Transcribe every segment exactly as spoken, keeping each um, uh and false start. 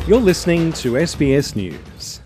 You're listening to S B S News.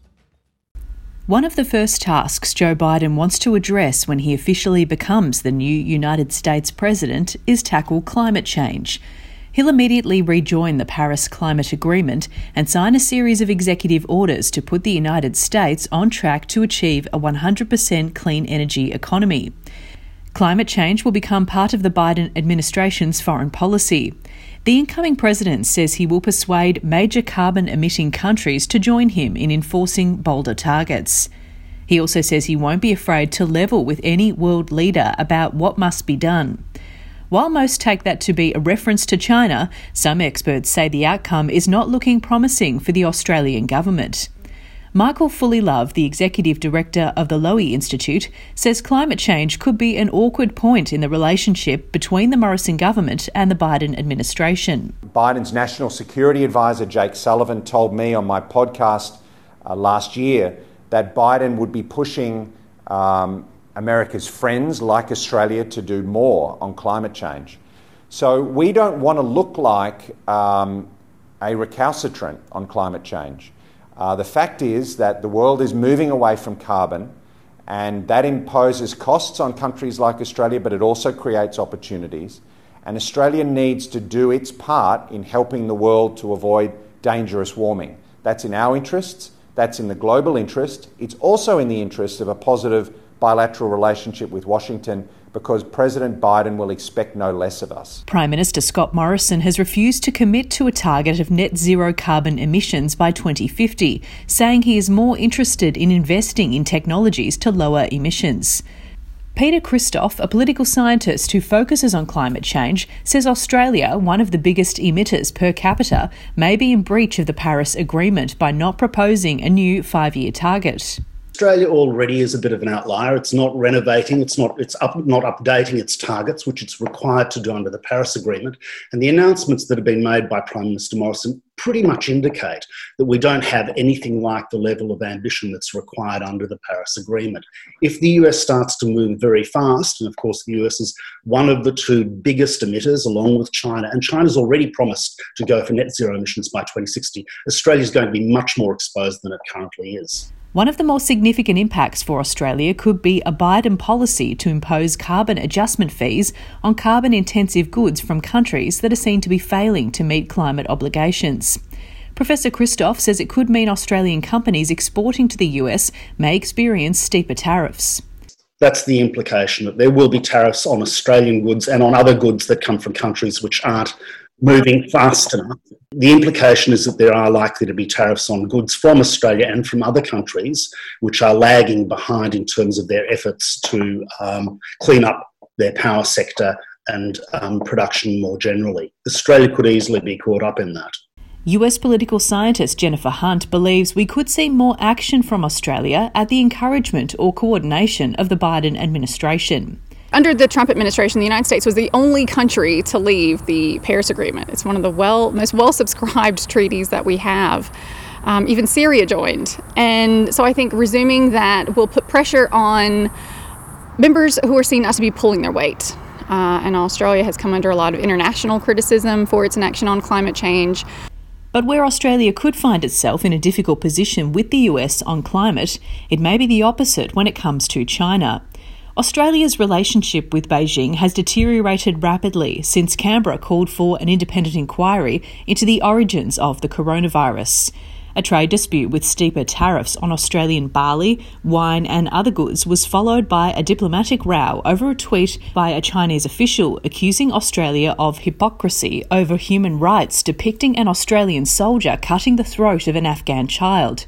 One of the first tasks Joe Biden wants to address when he officially becomes the new United States president is tackle climate change. He'll immediately rejoin the Paris Climate Agreement and sign a series of executive orders to put the United States on track to achieve a one hundred percent clean energy economy. Climate change will become part of the Biden administration's foreign policy. The incoming president says he will persuade major carbon-emitting countries to join him in enforcing bolder targets. He also says he won't be afraid to level with any world leader about what must be done. While most take that to be a reference to China, some experts say the outcome is not looking promising for the Australian government. Michael Fullilove, the executive director of the Lowy Institute, says climate change could be an awkward point in the relationship between the Morrison government and the Biden administration. Biden's National Security Advisor, Jake Sullivan, told me on my podcast uh, last year that Biden would be pushing um, America's friends like Australia to do more on climate change. So we don't want to look like um, a recalcitrant on climate change. Uh, the fact is that the world is moving away from carbon, and that imposes costs on countries like Australia, but it also creates opportunities. And Australia needs to do its part in helping the world to avoid dangerous warming. That's in our interests, that's in the global interest. It's also in the interest of a positive bilateral relationship with Washington, because President Biden will expect no less of us. Prime Minister Scott Morrison has refused to commit to a target of net zero carbon emissions by twenty fifty, saying he is more interested in investing in technologies to lower emissions. Peter Christoff, a political scientist who focuses on climate change, says Australia, one of the biggest emitters per capita, may be in breach of the Paris Agreement by not proposing a new five-year target. Australia already is a bit of an outlier. It's not renovating, it's not it's up, not updating its targets, which it's required to do under the Paris Agreement. And the announcements that have been made by Prime Minister Morrison pretty much indicate that we don't have anything like the level of ambition that's required under the Paris Agreement. If the U S starts to move very fast, and of course the U S is one of the two biggest emitters along with China, and China's already promised to go for net zero emissions by twenty sixty, Australia's going to be much more exposed than it currently is. One of the more significant impacts for Australia could be a Biden policy to impose carbon adjustment fees on carbon-intensive goods from countries that are seen to be failing to meet climate obligations. Professor Christoff says it could mean Australian companies exporting to the U S may experience steeper tariffs. That's the implication, that there will be tariffs on Australian goods and on other goods that come from countries which aren't moving fast enough. The implication is that there are likely to be tariffs on goods from Australia and from other countries which are lagging behind in terms of their efforts to um, clean up their power sector and um, production more generally. Australia could easily be caught up in that. U S political scientist Jennifer Hunt believes we could see more action from Australia at the encouragement or coordination of the Biden administration. Under the Trump administration, the United States was the only country to leave the Paris Agreement. It's one of the well, most well-subscribed treaties that we have. Um, even Syria joined. And so I think resuming that will put pressure on members who are seen as to be pulling their weight. Uh, and Australia has come under a lot of international criticism for its inaction on climate change. But where Australia could find itself in a difficult position with the U S on climate, it may be the opposite when it comes to China. Australia's relationship with Beijing has deteriorated rapidly since Canberra called for an independent inquiry into the origins of the coronavirus. A trade dispute with steeper tariffs on Australian barley, wine and other goods was followed by a diplomatic row over a tweet by a Chinese official accusing Australia of hypocrisy over human rights depicting an Australian soldier cutting the throat of an Afghan child.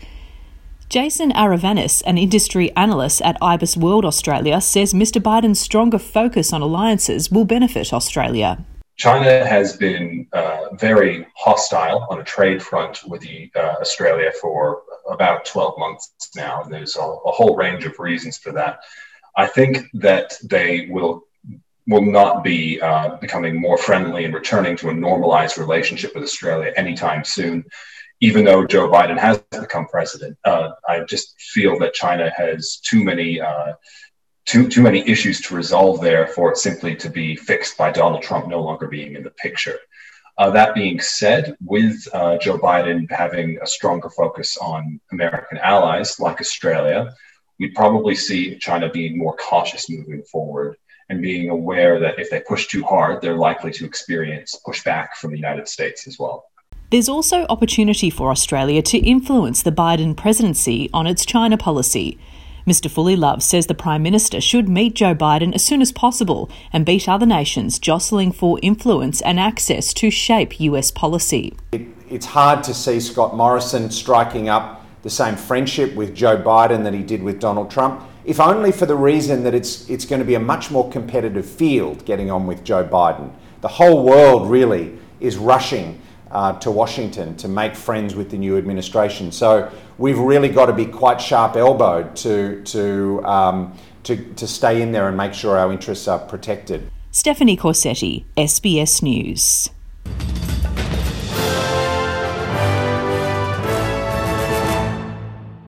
Jason Aravanis, an industry analyst at IBIS World Australia, says Mister Biden's stronger focus on alliances will benefit Australia. China has been uh, very hostile on a trade front with the, uh, Australia for about twelve months now, and there's a, a whole range of reasons for that. I think that they will will not be uh, becoming more friendly and returning to a normalized relationship with Australia anytime soon. Even though Joe Biden has become president, uh, I just feel that China has too many uh, too too many issues to resolve there for it simply to be fixed by Donald Trump no longer being in the picture. Uh, that being said, with uh, Joe Biden having a stronger focus on American allies like Australia, we'd probably see China being more cautious moving forward and being aware that if they push too hard, they're likely to experience pushback from the United States as well. There's also opportunity for Australia to influence the Biden presidency on its China policy. Mister Fullilove says the Prime Minister should meet Joe Biden as soon as possible and beat other nations jostling for influence and access to shape U S policy. It, it's hard to see Scott Morrison striking up the same friendship with Joe Biden that he did with Donald Trump, if only for the reason that it's it's going to be a much more competitive field getting on with Joe Biden. The whole world really is rushing uh, to Washington to make friends with the new administration. So we've really got to be quite sharp-elbowed to to um, to to stay in there and make sure our interests are protected. Stephanie Corsetti, S B S News.